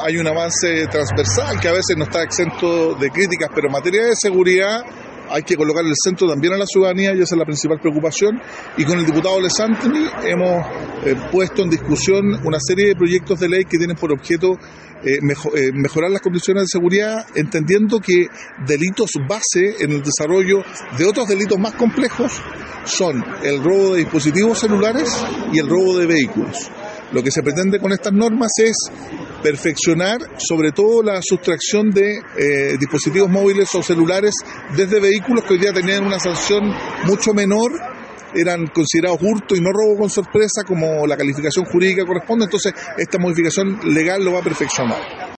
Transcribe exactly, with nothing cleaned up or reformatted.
hay un avance transversal que a veces no está exento de críticas, pero en materia de seguridad hay que colocar el centro también a la ciudadanía y esa es la principal preocupación. Y con el diputado Lesantini hemos eh, puesto en discusión una serie de proyectos de ley que tienen por objeto eh, mejo, eh, mejorar las condiciones de seguridad, entendiendo que delitos base en el desarrollo de otros delitos más complejos son el robo de dispositivos celulares y el robo de vehículos. Lo que se pretende con estas normas es perfeccionar sobre todo la sustracción de eh, dispositivos móviles o celulares desde vehículos que hoy día tenían una sanción mucho menor, eran considerados hurto y no robo con sorpresa como la calificación jurídica corresponde. Entonces esta modificación legal lo va a perfeccionar.